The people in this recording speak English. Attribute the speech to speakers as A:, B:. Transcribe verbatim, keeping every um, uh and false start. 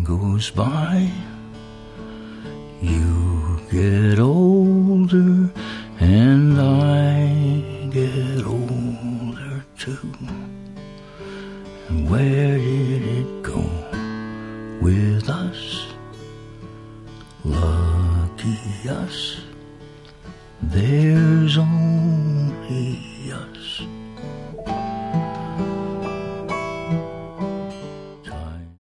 A: goes by, you get older and I get older too. And where did it go with us? Lucky us, there's only